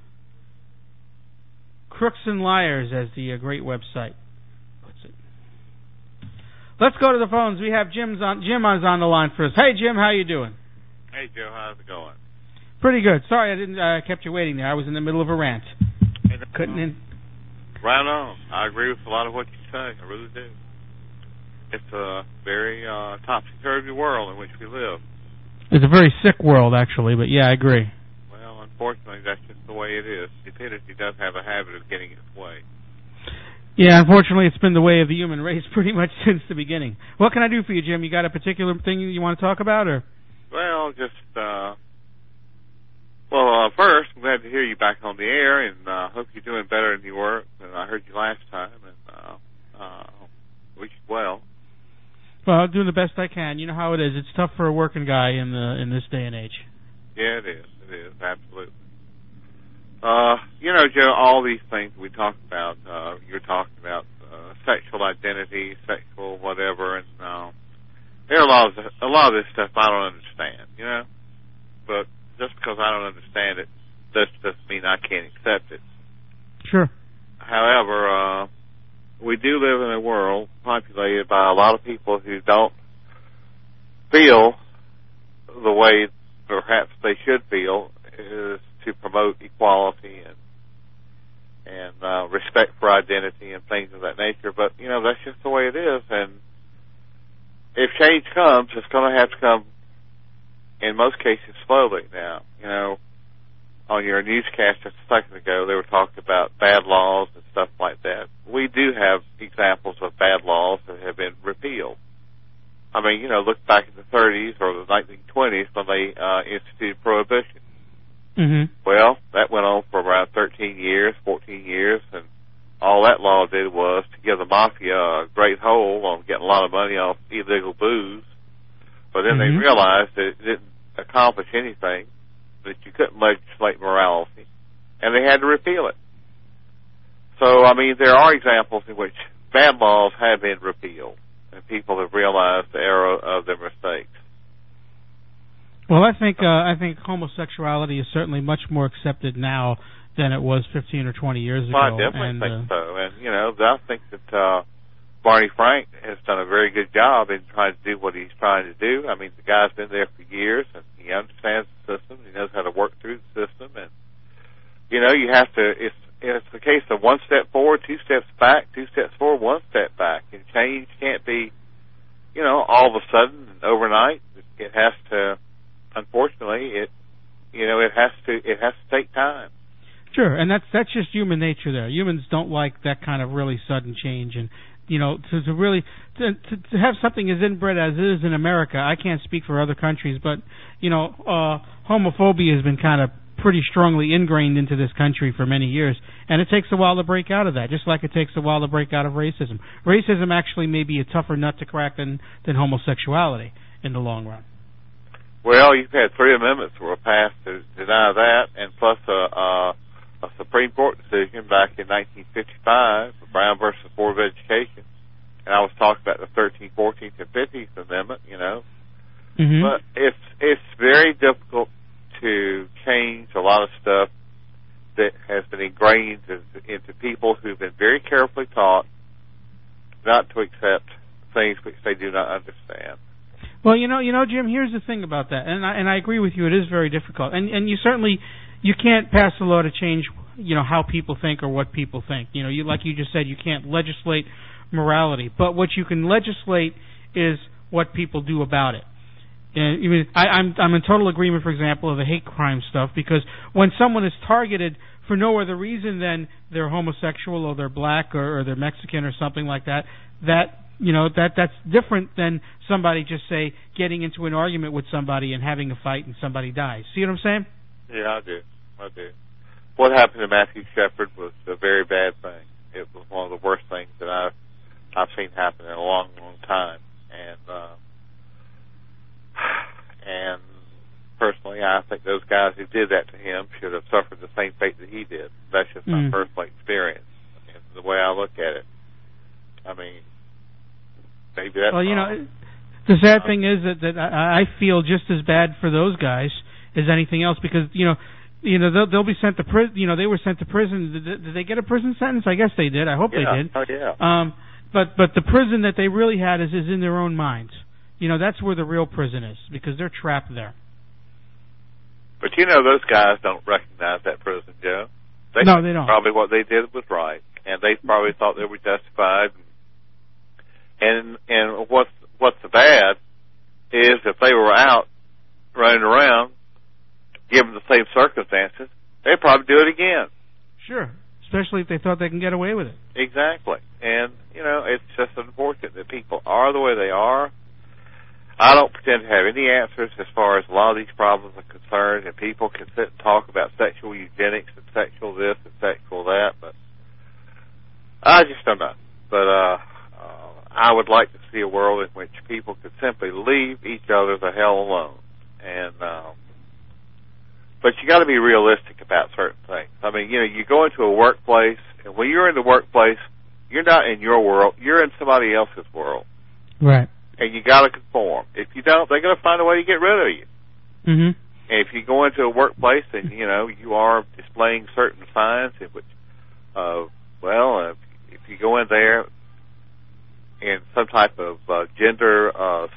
Crooks and liars, as the great website puts it. Let's go to the phones. We have Jim is on the line for us. Hey, Jim, how you doing? Hey, Joe, how's it going? Pretty good. Sorry I didn't kept you waiting there. I was in the middle of a rant. Couldn't in. Right on. I agree with a lot of what you say. I really do. It's a very topsy-turvy world in which we live. It's a very sick world, actually, but yeah, I agree. Well, unfortunately, that's just the way it is. Stupidity does have a habit of getting its way. Yeah, unfortunately, it's been the way of the human race pretty much since the beginning. What can I do for you, Jim? You got a particular thing you want to talk about, or? Well, just, first, I'm glad to hear you back on the air, and hope you're doing better than you were. And I heard you last time, and wish you well. Well, I'm doing the best I can. You know how it is. It's tough for a working guy in this day and age. Yeah, it is. It is, absolutely. Joe, all these things we talk about, you're talking about sexual identity, sexual whatever, and there are a lot of this stuff I don't understand, you know? But just because I don't understand it, that doesn't mean I can't accept it. Sure. However, we do live in a world populated by a lot of people who don't feel the way perhaps they should feel is to promote equality and respect for identity and things of that nature. But, that's just the way it is. And if change comes, it's going to have to come, in most cases, slowly now. On your newscast just a second ago, they were talking about bad laws and stuff like that. We do have examples of bad laws that have been repealed. I mean, look back in the 30s or the 1920s when they instituted prohibition. Mm-hmm. Well, that went on for around 13 years, 14 years, and all that law did was to give the mafia a great hold on getting a lot of money off illegal booze. But then they realized that it didn't accomplish anything, that you couldn't legislate morality, and they had to repeal it. So, I mean, there are examples in which bad laws have been repealed, and people have realized the error of their mistakes. Well, I think homosexuality is certainly much more accepted now than it was 15 or 20 years ago. Well, I definitely think so. And, I think that Barney Frank has done a very good job in trying to do what he's trying to do. I mean, the guy's been there for years, and he understands the system. He knows how to work through the system. And, you have to, it's the case of one step forward, 2 steps back, 2 steps forward, 1 step back. And change can't be, all of a sudden and overnight. It has to, unfortunately, it has to take time. Sure, and that's just human nature there. Humans don't like that kind of really sudden change, and to have something as inbred as it is in America. I can't speak for other countries, but homophobia has been kind of pretty strongly ingrained into this country for many years, and it takes a while to break out of that, just like it takes a while to break out of racism. Racism actually may be a tougher nut to crack than homosexuality in the long run. Well, you've had 3 amendments that were passed to deny that, and plus a Supreme Court decision back in 1955, Brown versus Board of Education, and I was talking about the 13th, 14th, and 15th Amendment, But it's very difficult to change a lot of stuff that has been ingrained into people who've been very carefully taught not to accept things which they do not understand. Well, Jim, here's the thing about that, and I agree with you. It is very difficult, and you certainly can't pass a law to change, how people think or what people think. Like you just said, you can't legislate morality, but what you can legislate is what people do about it. And I'm in total agreement, for example, of the hate crime stuff, because when someone is targeted for no other reason than they're homosexual or they're black or they're Mexican or something like that, that that's different than somebody just, say, getting into an argument with somebody and having a fight and somebody dies. See what I'm saying? Yeah, I do. What happened to Matthew Shepard was a very bad thing. It was one of the worst things that I've seen happen in a long, long time. And personally, I think those guys who did that to him should have suffered the same fate that he did. That's just my personal experience and the way I look at it. I mean, maybe that's wrong. The sad thing is that I feel just as bad for those guys as anything else, because they'll be sent to prison. They were sent to prison. Did they get a prison sentence? I guess they did. I hope they did. Oh, yeah. But the prison that they really had is in their own minds. That's where the real prison is, because they're trapped there. But those guys don't recognize that prison, Joe. No, they don't. Probably what they did was right, and they probably thought they were justified. And what's the bad is if they were out running around, given the same circumstances, they'd probably do it again. Sure, especially if they thought they can get away with it. Exactly. And, it's just unfortunate that people are the way they are. I don't pretend to have any answers as far as a lot of these problems are concerned, and people can sit and talk about sexual eugenics and sexual this and sexual that, but I just don't know. But I would like to see a world in which people could simply leave each other the hell alone. And but you got to be realistic about certain things. I mean, you go into a workplace, and when you're in the workplace, you're not in your world. You're in somebody else's world. Right. And you got to conform. If you don't, they're going to find a way to get rid of you. Mm-hmm. And if you go into a workplace and, you are displaying certain signs in which, if you go in there in some type of genders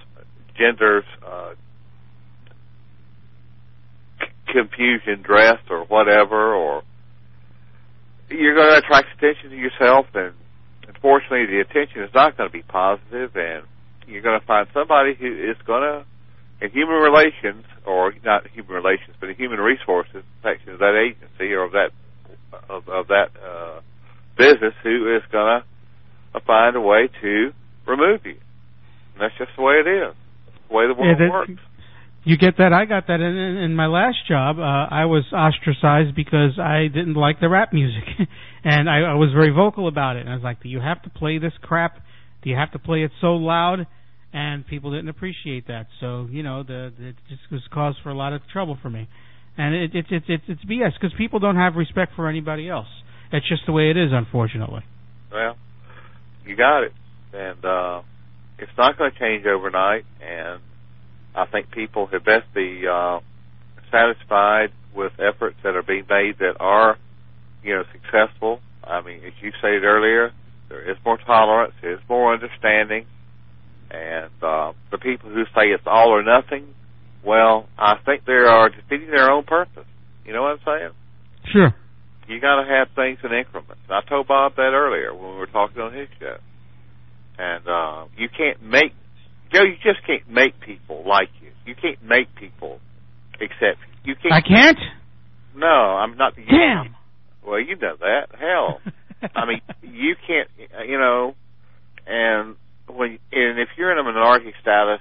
confusion, dress or whatever, or you're going to attract attention to yourself, and unfortunately the attention is not going to be positive, and you're going to find somebody who is going to, in human relations, or not human relations, but in human resources section of that agency or of that business, who is going to find a way to remove you. And that's just the way it is. That's the way the world works. You get that? I got that in my last job. I was ostracized because I didn't like the rap music, and I was very vocal about it. And I was like, "Do you have to play this crap? Do you have to play it so loud?" And people didn't appreciate that. So it just was cause for a lot of trouble for me. And it's BS, because people don't have respect for anybody else. It's just the way it is, unfortunately. Well, you got it, and it's not going to change overnight, and I think people had best be satisfied with efforts that are being made that are, successful. I mean, as you stated earlier, there is more tolerance, there is more understanding, and the people who say it's all or nothing, well, I think they are defeating their own purpose. You know what I'm saying? Sure. You got to have things in increments. I told Bob that earlier when we were talking on his show. And you can't make, Joe, you just can't make people like you. You can't make people accept you. Can't. I can't? No, I'm not. Damn. Well, you know that. Hell. I mean, you can't, and if you're in a minority status,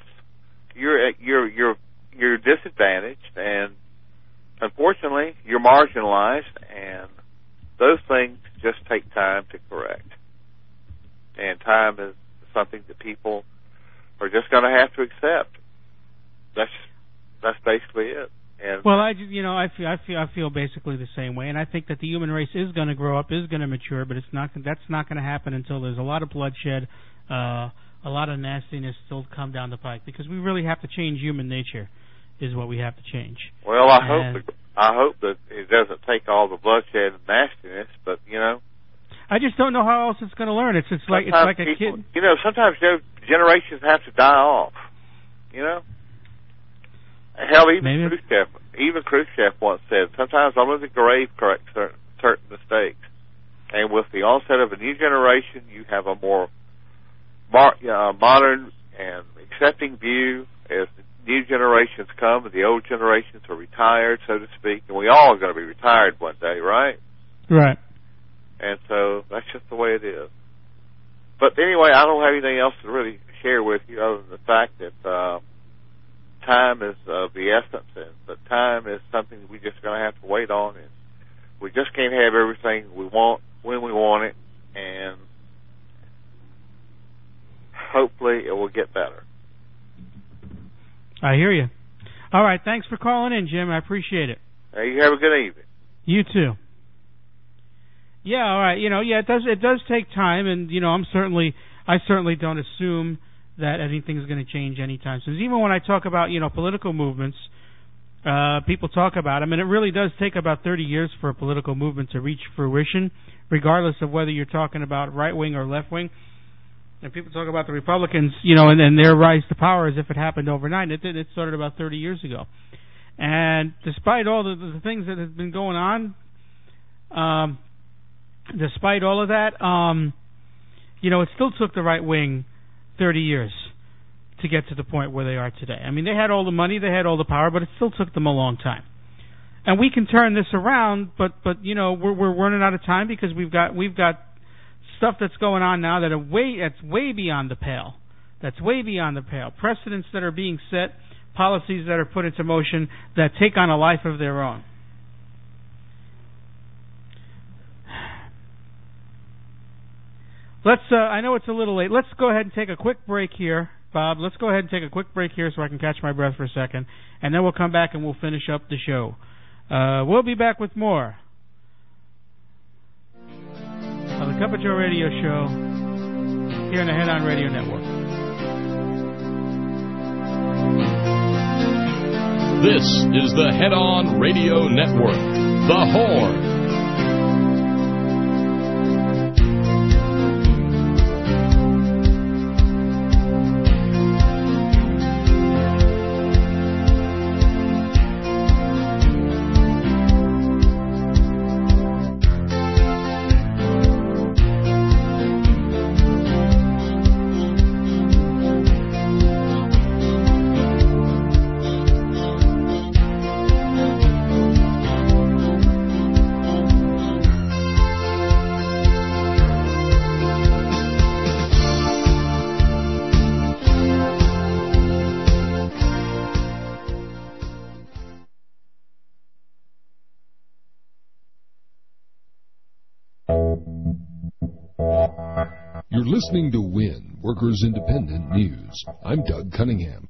you're disadvantaged, and unfortunately, you're marginalized, and those things just take time to correct. And time is something that people are just going to have to accept. That's basically it. And well, I feel basically the same way, and I think that the human race is going to grow up, is going to mature, but that's not going to happen until there's a lot of bloodshed, a lot of nastiness still come down the pike, because we really have to change human nature, is what we have to change. Well, I hope that it doesn't take all the bloodshed and nastiness, but I just don't know how else it's going to learn. It's like a kid. Sometimes generations have to die off. Hell, even Khrushchev once said, sometimes only the grave corrects certain mistakes. And with the onset of a new generation, you have a more modern and accepting view as the new generations come and the old generations are retired, so to speak. And we all are going to be retired one day, right? Right. And so that's just the way it is. But anyway, I don't have anything else to really share with you other than the fact that time is of the essence, but time is something we just going to have to wait on, and we just can't have everything we want when we want it, and hopefully it will get better. I hear you. All right, thanks for calling in, Jim. I appreciate it. Hey, you have a good evening. You too. Yeah, all right. It does take time, and I certainly don't assume that anything's going to change anytime soon. Even when I talk about political movements, people talk about them, and it really does take about 30 years for a political movement to reach fruition, regardless of whether you're talking about right wing or left wing. And people talk about the Republicans, and their rise to power as if it happened overnight. It started about 30 years ago. And despite all the things that have been going on, despite all of that, it still took the right wing 30 years to get to the point where they are today. I mean, they had all the money, they had all the power, but it still took them a long time. And we can turn this around, but we're running out of time because we've got stuff that's going on now that's way beyond the pale. That's way beyond the pale. Precedents that are being set, policies that are put into motion that take on a life of their own. I know it's a little late. Let's go ahead and take a quick break here, Bob. Let's go ahead and take a quick break here so I can catch my breath for a second, and then we'll come back and we'll finish up the show. We'll be back with more on the Cup of Joe Radio Show here on the Head On Radio Network. This is the Head On Radio Network, the Horn. Listening to WIN, Workers Independent News. I'm Doug Cunningham.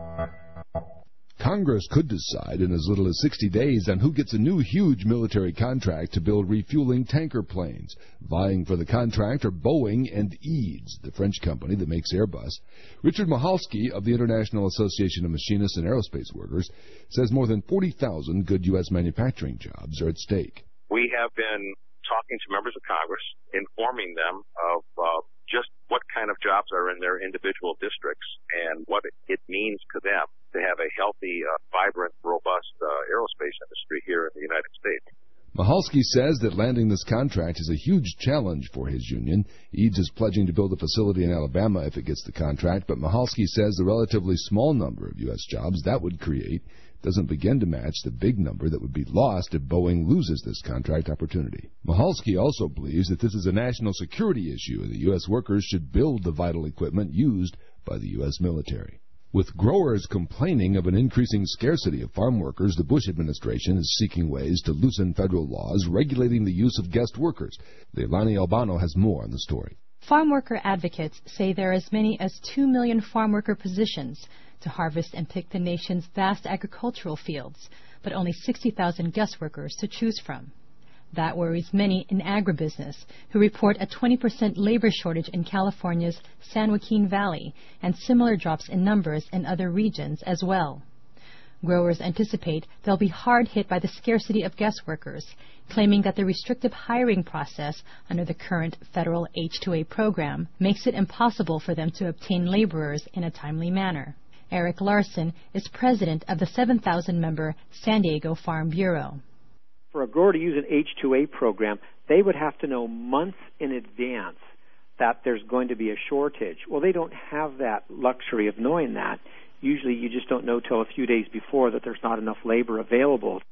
Congress could decide in as little as 60 days on who gets a new huge military contract to build refueling tanker planes. Vying for the contract are Boeing and Eads, the French company that makes Airbus. Richard Mahalski of the International Association of Machinists and Aerospace Workers says more than 40,000 good U.S. manufacturing jobs are at stake. We have been talking to members of Congress, informing them of just what kind of jobs are in their individual districts and what it means to them to have a healthy, vibrant, robust aerospace industry here in the United States. Mahalski says that landing this contract is a huge challenge for his union. Eads is pledging to build a facility in Alabama if it gets the contract, but Mahalski says the relatively small number of U.S. jobs that would create doesn't begin to match the big number that would be lost if Boeing loses this contract opportunity. Mahalski also believes that this is a national security issue and that U.S. workers should build the vital equipment used by the U.S. military. With growers complaining of an increasing scarcity of farm workers, the Bush administration is seeking ways to loosen federal laws regulating the use of guest workers. Leilani Albano has more on the story. Farm worker advocates say there are as many as 2 million farm worker positions to harvest and pick the nation's vast agricultural fields, but only 60,000 guest workers to choose from. That worries many in agribusiness, who report a 20% labor shortage in California's San Joaquin Valley and similar drops in numbers in other regions as well. Growers anticipate they'll be hard hit by the scarcity of guest workers, claiming that the restrictive hiring process under the current federal H-2A program makes it impossible for them to obtain laborers in a timely manner. Eric Larson is president of the 7,000-member San Diego Farm Bureau. For a grower to use an H-2A program, they would have to know months in advance that there's going to be a shortage. Well, they don't have that luxury of knowing that. Usually you just don't know till a few days before that there's not enough labor available.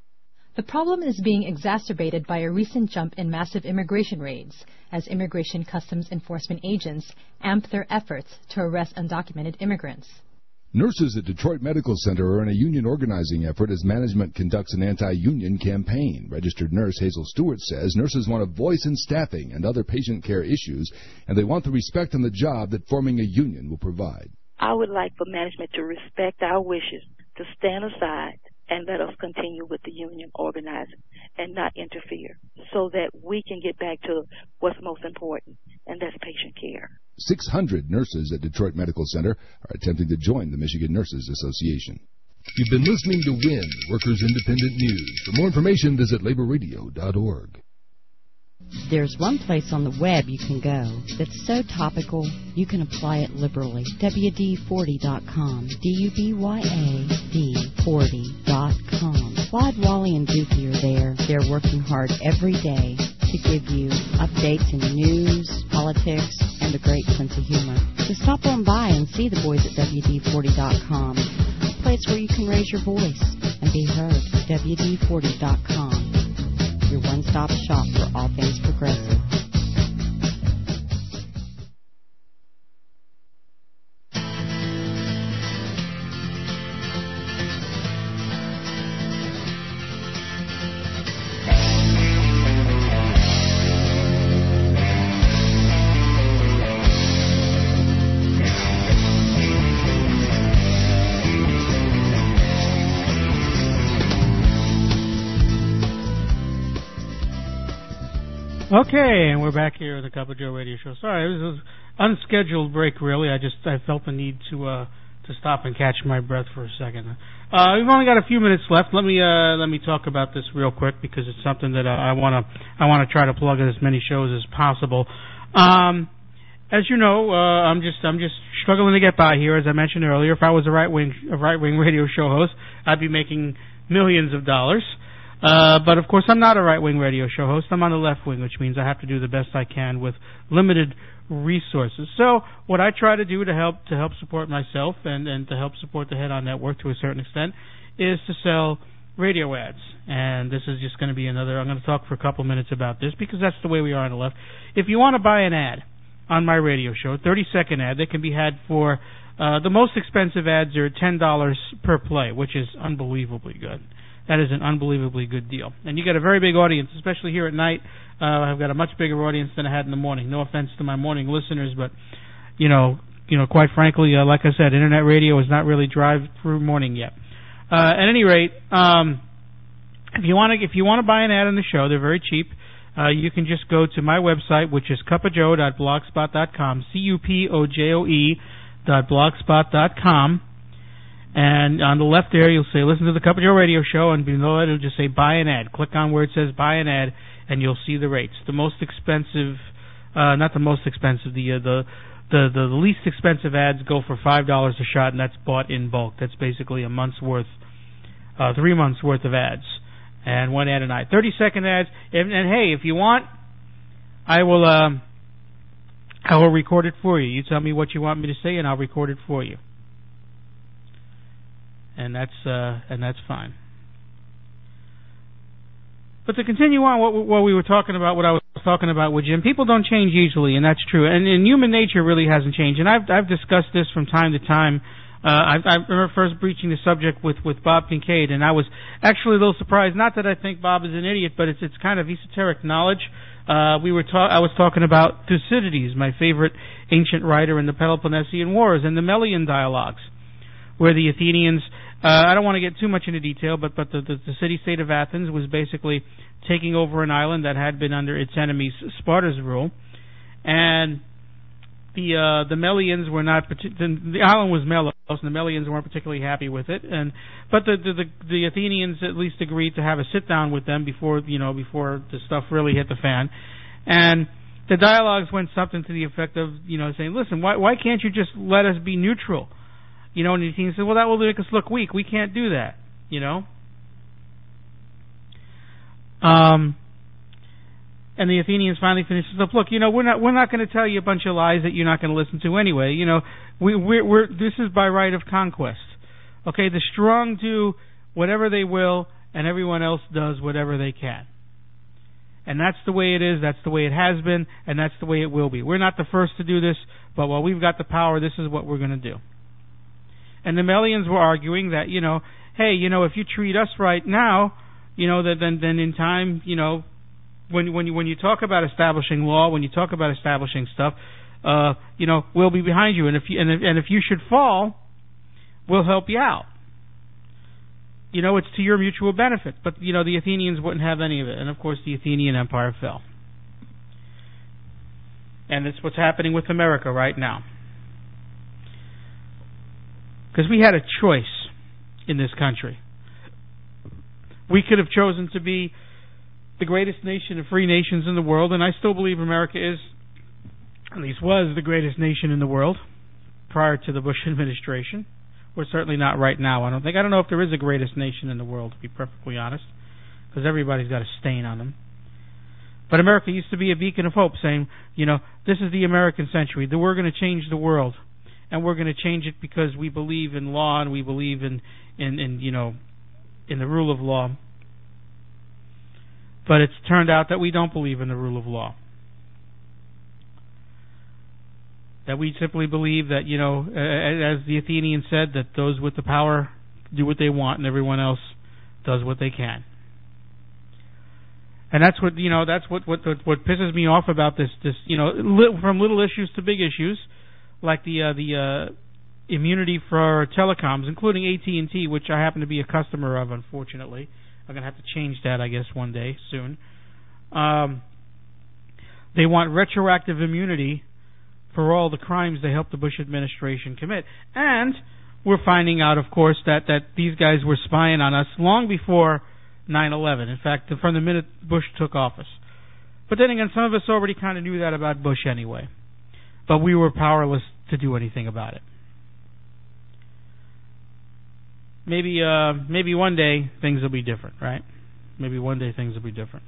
The problem is being exacerbated by a recent jump in massive immigration raids, as Immigration Customs Enforcement agents amp their efforts to arrest undocumented immigrants. Nurses at Detroit Medical Center are in a union organizing effort as management conducts an anti-union campaign. Registered nurse Hazel Stewart says nurses want a voice in staffing and other patient care issues, and they want the respect on the job that forming a union will provide. I would like for management to respect our wishes, to stand aside and let us continue with the union organizing and not interfere so that we can get back to what's most important, and that's patient care. 600 nurses at Detroit Medical Center are attempting to join the Michigan Nurses Association. You've been listening to WIN, Workers Independent News. For more information, visit laborradio.org. There's one place on the web you can go that's so topical you can apply it liberally. WD40.com. DUBYAD40.com. Clyde, Wally, and Dookie are there. They're working hard every day to give you updates in news, politics, and a great sense of humor. So stop on by and see the boys at WD40.com. A place where you can raise your voice and be heard. WD40.com. Your one-stop shop for all things progressive. Okay, and we're back here at the Cup of Joe Radio Show. Sorry, it was an unscheduled break, really. I felt the need to stop and catch my breath for a second. We've only got a few minutes left. Let me talk about this real quick because it's something that I want to try to plug in as many shows as possible. As you know, I'm just struggling to get by here. As I mentioned earlier, if I was a right wing radio show host, I'd be making millions of dollars. But of course, I'm not a right-wing radio show host. I'm on the left wing, which means I have to do the best I can with limited resources. So what I try to do to help support myself and to help support the Head On Network to a certain extent is to sell radio ads. And this is just going to be I'm going to talk for a couple minutes about this because that's the way we are on the left. If you want to buy an ad on my radio show, a 30-second ad, that can be had for the most expensive ads are $10 per play, which is unbelievably good. That is an unbelievably good deal. And you get a very big audience, especially here at night. I've got a much bigger audience than I had in the morning. No offense to my morning listeners, but, quite frankly, like I said, Internet radio is not really drive-through morning yet. At any rate, if you want to buy an ad on the show, they're very cheap. You can just go to my website, which is cupofjoe.blogspot.com, CUPOJOE.blogspot.com. And on the left there, you'll say, listen to the Cup of Joe radio show, and below it, it'll just say, buy an ad. Click on where it says, buy an ad, and you'll see the rates. The most expensive, not the most expensive, the least expensive ads go for $5 a shot, and that's bought in bulk. That's basically a month's worth, 3 months worth of ads, and one ad a night. 30-second ads, and hey, if you want, I will record it for you. You tell me what you want me to say, and I'll record it for you. And that's fine. But to continue on what we were talking about, what I was talking about with Jim, people don't change easily, and that's true. And human nature really hasn't changed. And I've discussed this from time to time. I remember first breaching the subject with Bob Kincaid, and I was actually a little surprised. Not that I think Bob is an idiot, but it's kind of esoteric knowledge. I was talking about Thucydides, my favorite ancient writer in the Peloponnesian Wars, and the Melian dialogues, where the Athenians, I don't want to get too much into detail, but the city-state of Athens was basically taking over an island that had been under its enemies Sparta's rule, and the Melians were not. The island was Melos, and the Melians weren't particularly happy with it, but the Athenians at least agreed to have a sit down with them before the stuff really hit the fan, and the dialogues went something to the effect of saying, listen, why can't you just let us be neutral? And the Athenians said, well, that will make us look weak. We can't do that, And the Athenians finally finished up. Look, we're not going to tell you a bunch of lies that you're not going to listen to anyway. This is by right of conquest. Okay, the strong do whatever they will, and everyone else does whatever they can. And that's the way it is, that's the way it has been, and that's the way it will be. We're not the first to do this, but while we've got the power, this is what we're going to do. And the Melians were arguing that, hey, if you treat us right now, then in time, when you talk about establishing law, when you talk about establishing stuff, we'll be behind you, and if you should fall, we'll help you out. It's to your mutual benefit. But the Athenians wouldn't have any of it, and of course the Athenian Empire fell. And it's what's happening with America right now. Because we had a choice in this country. We could have chosen to be the greatest nation of free nations in the world, and I still believe America is, at least was, the greatest nation in the world prior to the Bush administration. We're certainly not right now, I don't think. I don't know if there is a greatest nation in the world, to be perfectly honest, because everybody's got a stain on them. But America used to be a beacon of hope, saying, this is the American century, that we're going to change the world. And we're going to change it because we believe in law and we believe in the rule of law. But it's turned out that we don't believe in the rule of law. That we simply believe that, as the Athenians said, that those with the power do what they want and everyone else does what they can. And that's what pisses me off about this from little issues to big issues. Like the immunity for telecoms, including AT&T, which I happen to be a customer of, unfortunately. I'm going to have to change that, I guess, one day soon. They want retroactive immunity for all the crimes they helped the Bush administration commit. And we're finding out, of course, that these guys were spying on us long before 9/11. In fact, from the minute Bush took office. But then again, some of us already kind of knew that about Bush anyway. But we were powerless to do anything about it. Maybe one day things will be different, right? Maybe one day things will be different.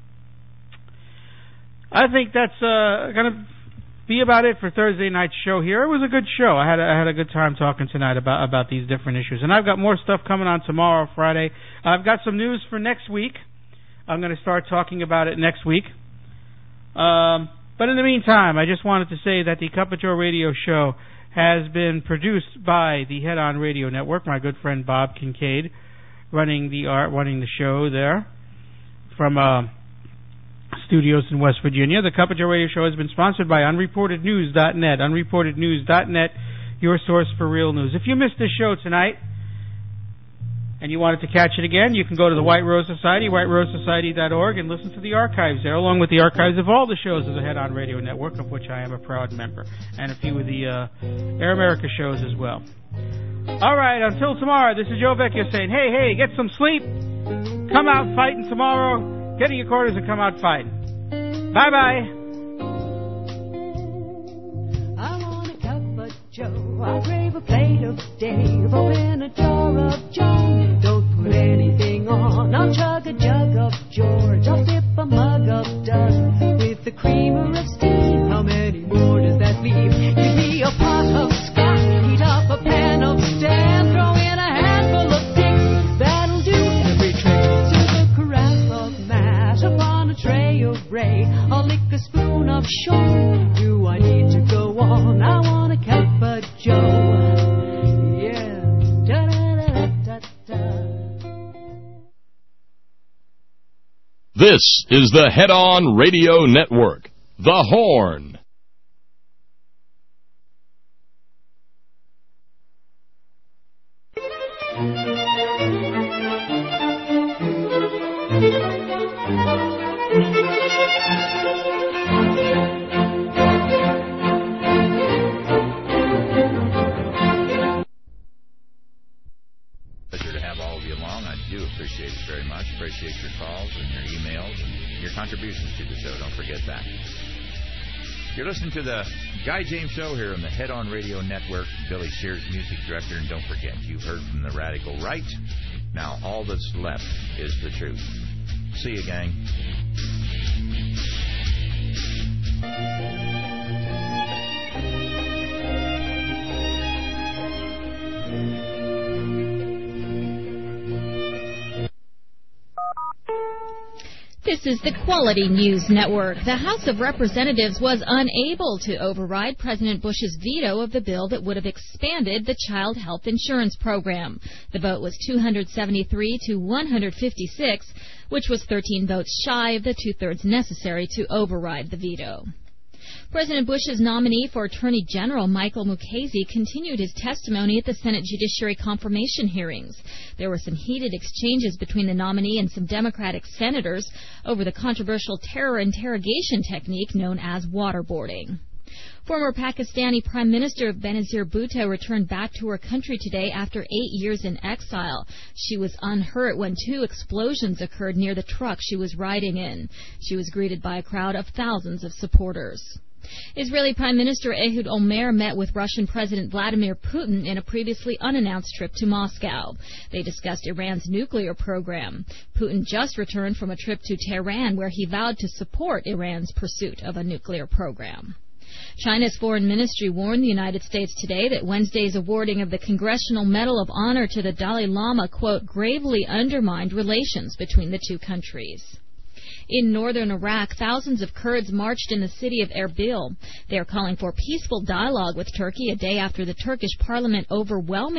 I think that's going to be about it for Thursday night's show here. It was a good show. I had a good time talking tonight about these different issues. And I've got more stuff coming on tomorrow, Friday. I've got some news for next week. I'm going to start talking about it next week. But in the meantime, I just wanted to say that the Cup of Joe radio show has been produced by the Head On Radio Network, my good friend Bob Kincaid, running the show there from studios in West Virginia. The Cup of Joe radio show has been sponsored by UnreportedNews.net. UnreportedNews.net, your source for real news. If you missed this show tonight, and you wanted to catch it again, you can go to the White Rose Society, whiterosesociety.org, and listen to the archives there, along with the archives of all the shows of the Head On Radio Network, of which I am a proud member, and a few of the Air America shows as well. All right, until tomorrow, this is Joe Vecchio saying, hey, get some sleep, come out fighting tomorrow, get in your quarters and come out fighting. Bye-bye. Joe, I'll crave a plate of Dave, open a jar of Joe. Don't put anything on, I'll chug a jug of George. I'll sip a mug of Dust with the creamer of steam. How many more does that leave? Give me a pot of Scotch, heat up a pan of Stan, throw in a handful of Dick, that'll do every trick. Serve a carafe of mash upon a tray of Ray. I'll lick a spoon of Sean. Do I need to go on? I want a cup of Joe. Yeah. Da-da-da-da-da-da. This is the Head On Radio Network, The Horn. Appreciate it very much. Appreciate your calls and your emails and your contributions to the show. Don't forget that. You're listening to the Guy James Show here on the Head On Radio Network. Billy Shears, music director. And don't forget, you heard from the radical right. Now all that's left is the truth. See you, gang. This is the Quality News Network. The House of Representatives was unable to override President Bush's veto of the bill that would have expanded the child health insurance program. The vote was 273 to 156, which was 13 votes shy of the two-thirds necessary to override the veto. President Bush's nominee for Attorney General, Michael Mukasey, continued his testimony at the Senate Judiciary confirmation hearings. There were some heated exchanges between the nominee and some Democratic senators over the controversial terror interrogation technique known as waterboarding. Former Pakistani Prime Minister Benazir Bhutto returned back to her country today after 8 years in exile. She was unhurt when 2 explosions occurred near the truck she was riding in. She was greeted by a crowd of thousands of supporters. Israeli Prime Minister Ehud Olmert met with Russian President Vladimir Putin in a previously unannounced trip to Moscow. They discussed Iran's nuclear program. Putin just returned from a trip to Tehran where he vowed to support Iran's pursuit of a nuclear program. China's foreign ministry warned the United States today that Wednesday's awarding of the Congressional Medal of Honor to the Dalai Lama, quote, gravely undermined relations between the two countries. In northern Iraq, thousands of Kurds marched in the city of Erbil. They are calling for peaceful dialogue with Turkey a day after the Turkish parliament overwhelmingly